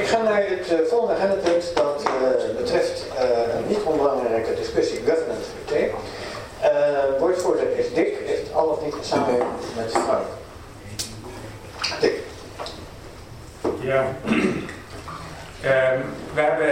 ga naar het volgende agendapunt. Dat betreft een niet onbelangrijke discussie governance IT. Woordvoerder is Dick. Heeft al of niet samen met Frank. Dick. Ja. We hebben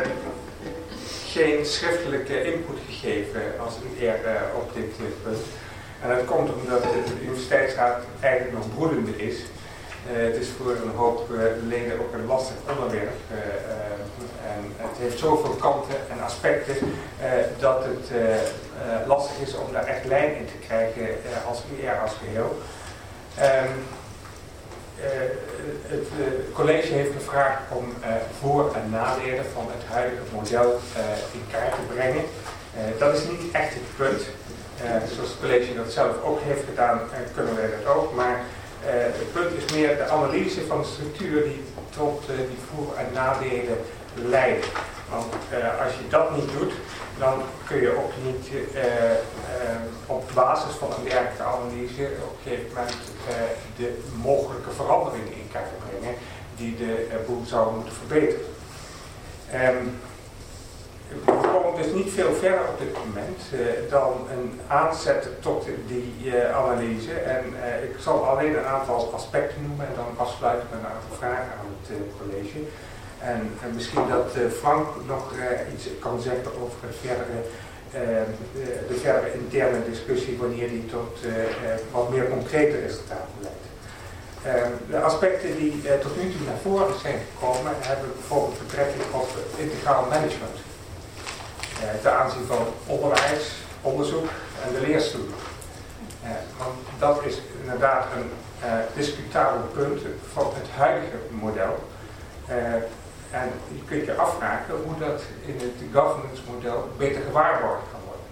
geen schriftelijke input gegeven als een eer op dit punt. En dat komt omdat de universiteitsraad eigenlijk nog broedende is. Het is voor een hoop leden ook een lastig onderwerp. En het heeft zoveel kanten en aspecten dat het lastig is om daar echt lijn in te krijgen als IR als geheel. Het college heeft gevraagd om voor- en nadelen van het huidige model in kaart te brengen. Dat is niet echt het punt. Zoals het college dat zelf ook heeft gedaan, kunnen wij dat ook. Maar het punt is meer de analyse van de structuur die tot die voor- en nadelen leidt. Want als je dat niet doet, dan kun je ook niet op basis van een dergelijke analyse op een gegeven moment de mogelijke veranderingen in kaart brengen die de boel zouden moeten verbeteren. We komen dus niet veel verder op dit moment dan een aanzet tot die analyse. En ik zal alleen een aantal aspecten noemen en dan afsluiten met een aantal vragen aan het college. En misschien dat Frank nog iets kan zeggen over de verdere interne discussie wanneer die tot wat meer concrete resultaten leidt. De aspecten die tot nu toe naar voren zijn gekomen hebben bijvoorbeeld betrekking op integraal management. Ten aanzien van onderwijs, onderzoek en de leerstoelen. Want dat is inderdaad een discutabel punt van het huidige model. En je kunt je afvragen hoe dat in het governance model beter gewaarborgd kan worden.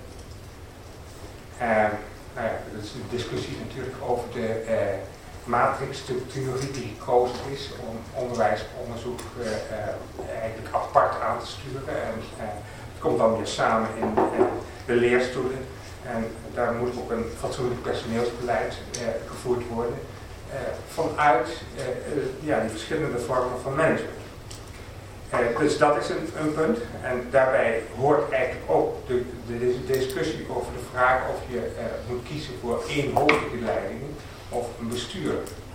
Nou ja, dat is een discussie natuurlijk over de matrixstructuur die gekozen is om onderwijs en onderzoek eigenlijk apart aan te sturen. En het komt dan weer samen in de leerstoelen. En daar moet ook een fatsoenlijk personeelsbeleid gevoerd worden vanuit die verschillende vormen van management. Dus dat is een punt. En daarbij hoort eigenlijk ook de discussie over de vraag of je moet kiezen voor eenhoofdige leiding of een bestuur.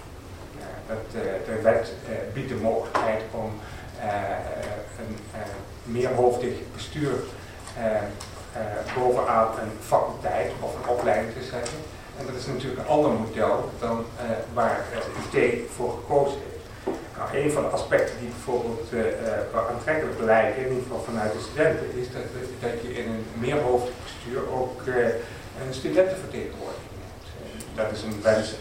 De wet biedt de mogelijkheid om een meerhoofdig bestuur bovenaan een faculteit of een opleiding te zetten. En dat is natuurlijk een ander model dan waar het UT voor gekozen heeft. Nou, een van de aspecten die bijvoorbeeld aantrekkelijk lijken, in ieder geval vanuit de studenten, is dat je in een meerhoofdig bestuur ook een studentenvertegenwoordiging hebt. Dat is een wens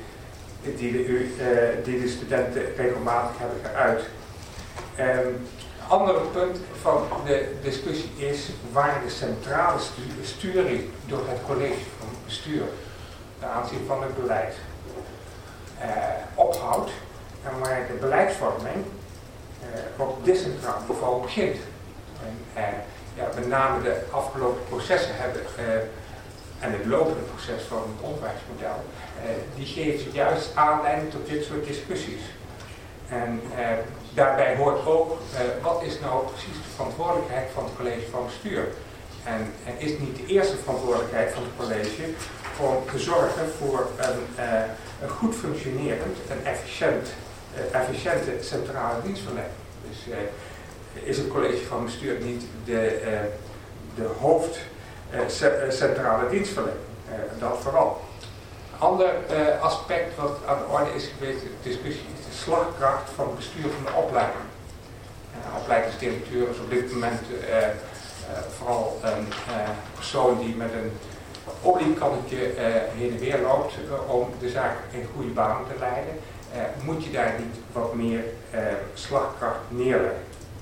die de studenten regelmatig hebben geuit. Andere punt van de discussie is waar de centrale sturing door het college van bestuur ten aanzien van het beleid ophoudt en waar de beleidsvorming op decentraal niveau begint. Met name de afgelopen processen hebben en het lopende proces van het onderwijsmodel, die geeft juist aanleiding tot dit soort discussies. En daarbij hoort ook, wat is nou precies de verantwoordelijkheid van het college van bestuur? En is niet de eerste verantwoordelijkheid van het college om te zorgen voor een goed functionerend en efficiënte centrale dienstverlening? Dus is het college van bestuur niet de hoofdcentrale dienstverlening? Dat vooral. Een ander aspect wat aan de orde is geweest in de discussie is de slagkracht van het bestuur van de opleiding. Opleidingsdirecteur is op dit moment vooral een persoon die met een oliekannetje heen en weer loopt om de zaak in goede banen te leiden. Moet je daar niet wat meer slagkracht neerleggen?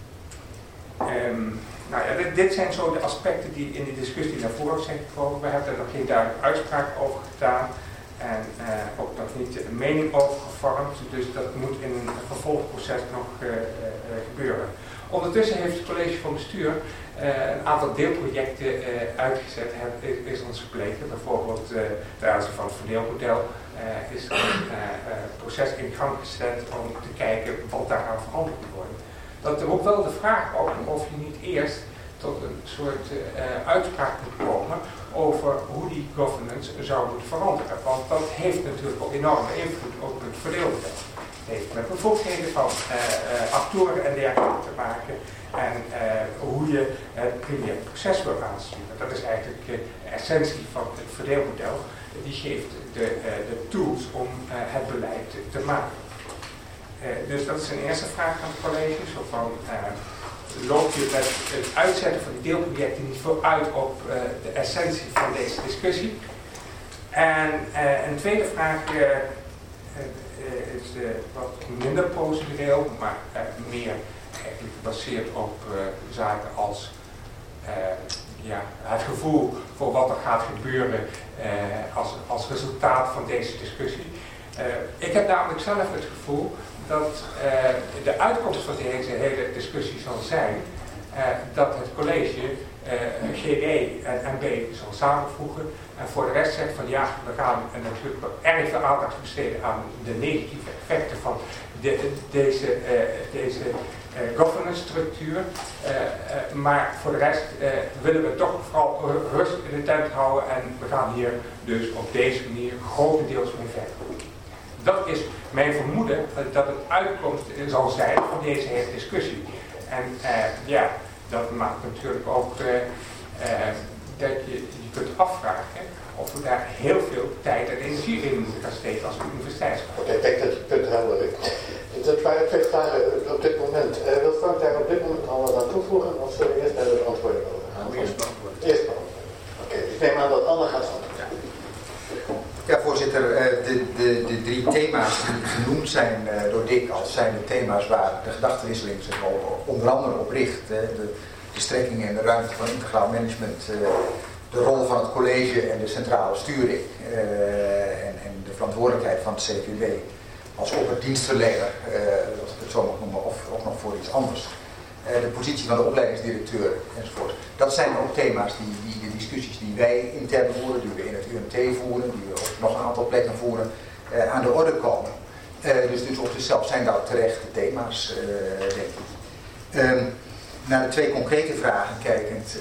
Dit zijn zo de aspecten die in de discussie naar voren zijn gekomen. We hebben er nog geen duidelijke uitspraak over gedaan. En ook nog niet een mening over gevormd, dus dat moet in een vervolgproces nog gebeuren. Ondertussen heeft het college van bestuur een aantal deelprojecten uitgezet, is ons gebleken. Bijvoorbeeld ten aanzien van het verdeelmodel is er een proces in gang gezet om te kijken wat daaraan veranderd moet worden. Dat er ook wel de vraag op of je niet eerst tot een soort uitspraak moet komen over hoe die governance zou moeten veranderen. Want dat heeft natuurlijk ook enorme invloed op het verdeelmodel. Het heeft met bevoegdheden van actoren en dergelijke te maken. En hoe je het primair proces wil aansturen. Dat is eigenlijk de essentie van het verdeelmodel. Die geeft de tools om het beleid te maken. Dus dat is een eerste vraag aan het college. Zo van, loop je met het uitzetten van die deelprojecten niet vooruit op de essentie van deze discussie? En een tweede vraag is wat minder procedureel, maar meer eigenlijk gebaseerd op zaken als het gevoel voor wat er gaat gebeuren als resultaat van deze discussie. Ik heb namelijk zelf het gevoel dat de uitkomst van deze hele discussie zal zijn dat het college GD en MB zal samenvoegen en voor de rest zegt van ja, we gaan natuurlijk erg veel aandacht besteden aan de negatieve effecten van deze governance structuur, maar voor de rest willen we toch vooral rust in de tent houden en we gaan hier dus op deze manier grotendeels mee verder. Dat is mijn vermoeden dat het uitkomst zal zijn van deze hele discussie. En dat maakt natuurlijk ook dat je kunt afvragen of we daar heel veel tijd en energie in moeten gaan steken als universiteitsgebouw. Oké, ik denk dat het punt helder is. Dat waren twee vragen op dit moment. Wil Frank daar op dit moment al wat aan toevoegen of zullen we eerst naar de antwoorden over gaan? Eerst beantwoorden. Eerst beantwoorden. Oké, ik neem aan dat Anne gaat antwoorden. Ja, voorzitter, de drie thema's die genoemd zijn door Dick als zijn de thema's waar de gedachtenwisseling zich onder andere op richt. De strekking en de ruimte van integraal management, de rol van het college en de centrale sturing en de verantwoordelijkheid van het CVB als opperdienstverlener, als ik het zo mag noemen, of ook nog voor iets anders. De positie van de opleidingsdirecteur enzovoort. Dat zijn ook thema's die de discussies die wij intern voeren, die we in het UMT voeren, die we op nog een aantal plekken voeren, aan de orde komen. Dus op zichzelf zijn dat terechte thema's, denk ik. Naar de twee concrete vragen kijkend,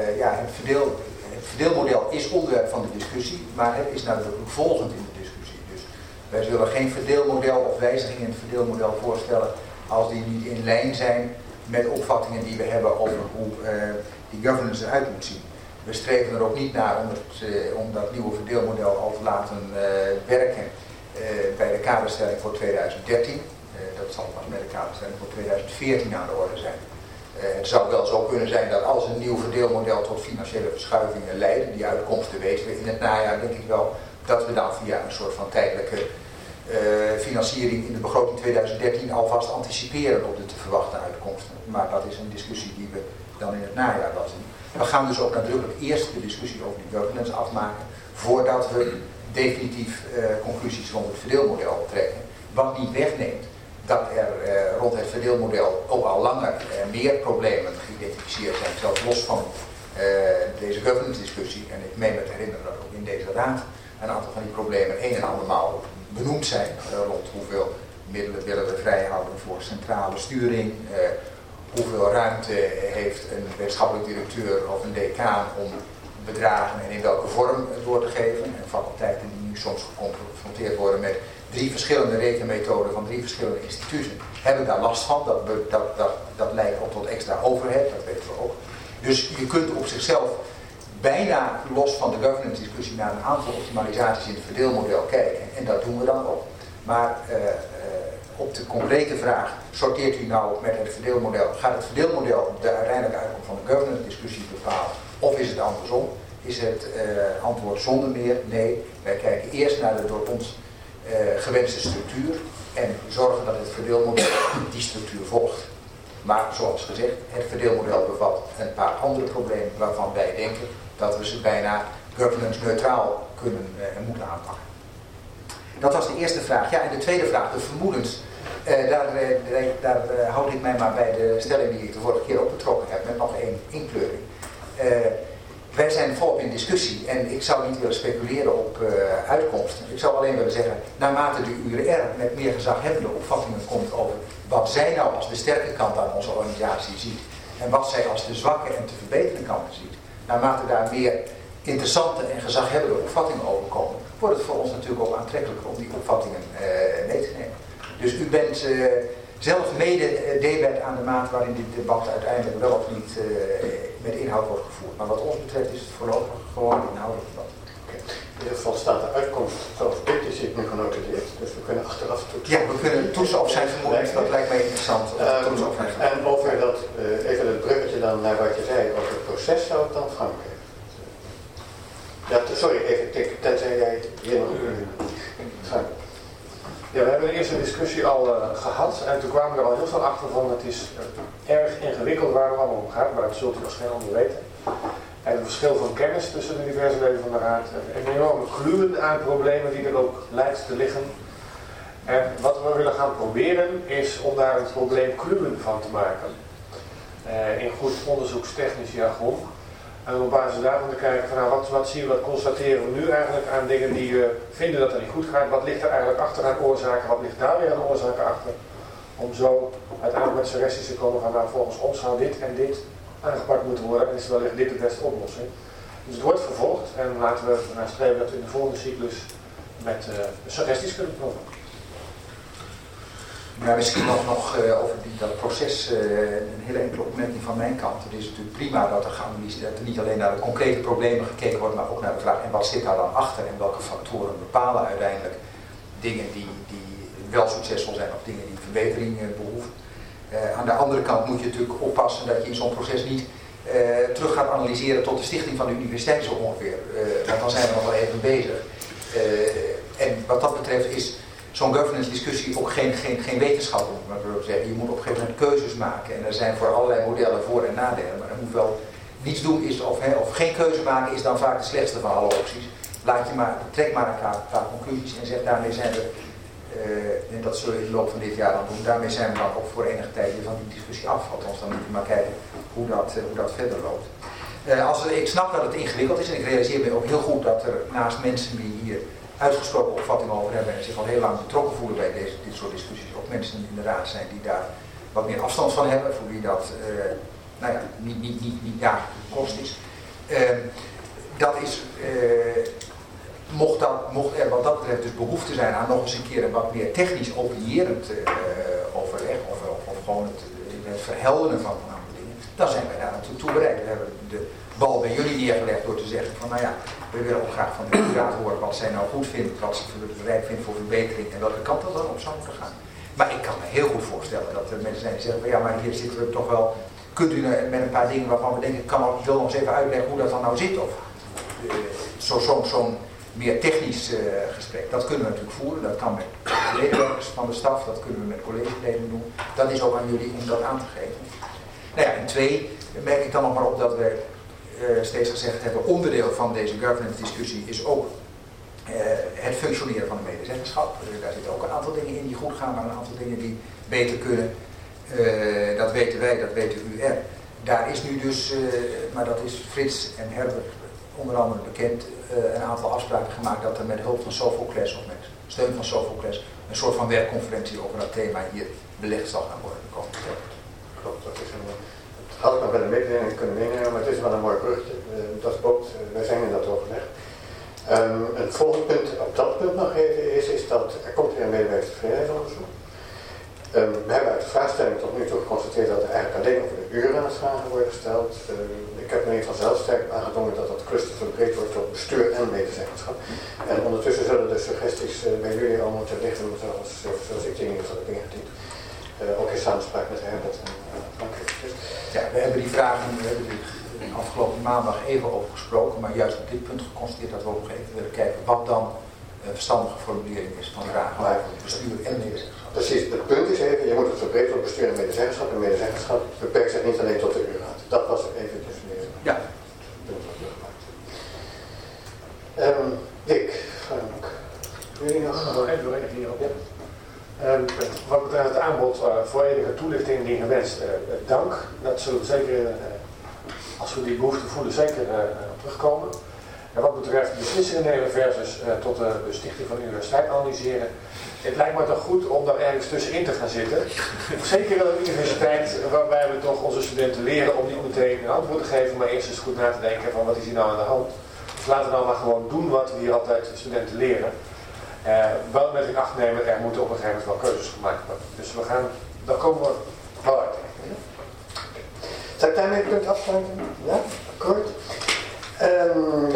het verdeelmodel is onderwerp van de discussie, maar het is nadrukkelijk volgend in de discussie. Dus wij zullen geen verdeelmodel of wijzigingen in het verdeelmodel voorstellen als die niet in lijn zijn met opvattingen die we hebben over hoe die governance eruit moet zien. We streven er ook niet naar om dat nieuwe verdeelmodel al te laten werken bij de kaderstelling voor 2013. Dat zal pas met de kaderstelling voor 2014 aan de orde zijn. Het zou wel zo kunnen zijn dat als een nieuw verdeelmodel tot financiële verschuivingen leidt, die uitkomsten weten we in het najaar, denk ik wel, dat we dan via een soort van tijdelijke financiering in de begroting 2013 alvast anticiperen op de te verwachten uitkomsten. Maar dat is een discussie die we dan in het najaar wel zien. We gaan dus ook nadrukkelijk eerst de discussie over die governance afmaken, voordat we definitief conclusies rond het verdeelmodel trekken. Wat niet wegneemt dat er rond het verdeelmodel ook al langer meer problemen geïdentificeerd zijn, zelfs los van deze governance discussie. En ik meen me te herinneren dat ook in deze raad een aantal van die problemen een en andermaal benoemd zijn, rond hoeveel middelen willen we vrijhouden voor centrale sturing, hoeveel ruimte heeft een wetenschappelijk directeur of een decaan om bedragen en in welke vorm het door te geven. En faculteiten die nu soms geconfronteerd worden met 3 verschillende rekenmethoden van 3 verschillende instituten, hebben daar last van. Dat leidt ook tot extra overhead, dat weten we ook. Dus je kunt op zichzelf bijna los van de governance discussie naar een aantal optimalisaties in het verdeelmodel kijken. En dat doen we dan ook. Maar op de concrete vraag, sorteert u nou met het verdeelmodel? Gaat het verdeelmodel de uiteindelijke uitkomst van de governance discussie bepalen? Of is het andersom? Is het antwoord zonder meer? Nee, wij kijken eerst naar de door ons gewenste structuur en zorgen dat het verdeelmodel die structuur volgt. Maar zoals gezegd, het verdeelmodel bevat een paar andere problemen waarvan wij denken dat we ze bijna governance neutraal kunnen en moeten aanpakken. Dat was de eerste vraag. Ja, en de tweede vraag, de vermoedens. Daar houd ik mij maar bij de stelling die ik de vorige keer ook betrokken heb, met nog één inkleuring. Wij zijn volop in discussie en ik zou niet willen speculeren op uitkomsten. Ik zou alleen willen zeggen, naarmate de URR met meer gezaghebbende opvattingen komt over wat zij nou als de sterke kant aan onze organisatie ziet en wat zij als de zwakke en te verbeteren kanten ziet, naarmate daar meer interessante en gezaghebbende opvattingen over komen, wordt het voor ons natuurlijk ook aantrekkelijker om die opvattingen mee te nemen. Dus u bent zelf mede debet aan de maat waarin dit debat uiteindelijk wel of niet met inhoud wordt gevoerd. Maar wat ons betreft is het voorlopig gewoon inhoudelijk debat. Okay. In ieder geval staat de uitkomst zoals dit is hier nu genoteerd. Dus we kunnen achteraf toetsen. Ja, we kunnen toetsen op zijn vermoedens. Dat lijkt mij interessant. En over dat, even het bruggetje dan naar wat je zei over het proces zou het dan Frank. Ja, sorry, even tenzij jij hier nog Frank. Ja, we hebben de eerste discussie al gehad en toen kwamen we er al heel veel achter van het is erg ingewikkeld waar het allemaal om gaat, maar dat zult u waarschijnlijk niet weten. En het verschil van kennis tussen de diverse leden van de Raad, een enorme gluwen aan problemen die er ook lijkt te liggen. En wat we willen gaan proberen is om daar een probleem kluwen van te maken. In goed onderzoekstechnisch jargon. En op basis daarvan te kijken van nou, wat zien we, wat constateren we nu eigenlijk aan dingen die we vinden dat er niet goed gaat. Wat ligt er eigenlijk achter aan oorzaken, wat ligt daar weer aan oorzaken achter. Om zo uiteindelijk met suggesties te komen van nou, volgens ons zou dit en dit aangepakt moeten worden en is wellicht dit de beste oplossing. Dus het wordt vervolgd en laten we naar streven dat we in de volgende cyclus met suggesties kunnen komen. Maar misschien nog over dat proces een hele enkele opmerking van mijn kant. Het is natuurlijk prima dat er niet alleen naar de concrete problemen gekeken wordt, maar ook naar de vraag en wat zit daar dan achter en welke factoren bepalen uiteindelijk dingen die wel succesvol zijn of dingen die verbetering behoeven. Aan de andere kant moet je natuurlijk oppassen dat je in zo'n proces niet terug gaat analyseren tot de stichting van de universiteit zo ongeveer. Want dan zijn we nog wel even bezig. En wat dat betreft is zo'n governance discussie ook geen wetenschap. Maar ik wil zeggen, je moet op een gegeven moment keuzes maken. En er zijn voor allerlei modellen voor- en nadelen. Maar er moet wel niets doen is of geen keuze maken is dan vaak de slechtste van alle opties. Trek maar een paar conclusies en zeg daarmee zijn we, en dat zullen we in de loop van dit jaar dan doen, daarmee zijn we dan ook voor enige tijd weer van die discussie af. Althans, dan moeten we maar kijken hoe dat verder loopt. Ik snap dat het ingewikkeld is en ik realiseer me ook heel goed dat er naast mensen die hier uitgesproken opvattingen over hebben en zich al heel lang betrokken voelen bij dit soort discussies, ook mensen in de raad zijn die daar wat meer afstand van hebben, voor wie dat niet dagelijks kost is. Mocht er wat dat betreft dus behoefte zijn aan nog eens een keer een wat meer technisch opinierend overleg of gewoon het verhelderen van aantal dingen, dan zijn wij daar natuurlijk toe bereid. We hebben de bal bij jullie neergelegd door te zeggen van nou ja, we willen ook graag van de raad horen wat zij nou goed vindt, wat ze bereid vindt voor verbetering en welke kant dat dan op zou moeten gaan. Maar ik kan me heel goed voorstellen dat er mensen zijn die zeggen van ja, maar hier zitten we toch wel, kunt u met een paar dingen waarvan we denken, ik wil nog eens even uitleggen hoe dat dan nou zit. Of zo'n meer technisch gesprek, dat kunnen we natuurlijk voeren, dat kan met medewerkers van de staf, dat kunnen we met collegeleden doen. Dat is ook aan jullie om dat aan te geven. Nou ja, en 2, merk ik dan nog maar op dat we steeds gezegd hebben, onderdeel van deze governance discussie is ook het functioneren van de medezeggenschap. Daar zitten ook een aantal dingen in die goed gaan, maar een aantal dingen die beter kunnen. Dat weten wij, dat weet de UR. Daar is nu dus, maar dat is Frits en Herbert onder andere bekend, een aantal afspraken gemaakt dat er met hulp van Sophocles of met steun van Sophocles een soort van werkconferentie over dat thema hier belegd zal gaan worden. Klopt, dat is het had ik nog wel een mededeling kunnen meenemen, maar het is wel een mooi bruggetje. Dat klopt, wij zijn in dat overleg. Het volgende punt op dat punt nog even is dat er komt weer een medewerkerstevredenheidsonderzoek. We hebben uit de vraagstelling tot nu toe geconstateerd dat er eigenlijk alleen over de uurraadsvragen worden gesteld. Ik heb me vanzelf sterk aangedrongen dat dat cluster verbreed wordt tot bestuur en medezeggenschap. En ondertussen zullen de suggesties bij jullie al moeten liggen, zoals ik die in ieder geval heb ingediend. Ook in samenspraak met Herbert en Frank. Ja, we hebben die vragen afgelopen maandag even over gesproken, maar juist op dit punt geconstateerd dat we ook nog even willen kijken wat dan een verstandige formulering is van vragen over bestuur en medezeggenschap. Precies, het punt is even, je moet het verbreed tot bestuur en medezeggenschap. En medezeggenschap beperkt zich niet alleen tot de uurraad. Dat was eventjes meer ja. punt wat we gemaakt. Dick, Frank, wil je nog volledige toelichting indien gewenst. Dank, dat zullen we zeker, als we die behoefte voelen, zeker op terugkomen. En wat betreft beslissingen nemen versus tot de stichting van de universiteit analyseren. Het lijkt me toch goed om daar ergens tussenin te gaan zitten. Zeker aan een universiteit waarbij we toch onze studenten leren om niet meteen een antwoord te geven, maar eerst eens goed na te denken van wat is hier nou aan de hand. Dus laten we nou maar gewoon doen wat we hier altijd studenten leren. Wel met in acht nemen, er moeten op een gegeven moment wel keuzes gemaakt worden. Dus daar komen we wel uit. Zou ik daarmee het punt afsluiten? Ja? Akkoord?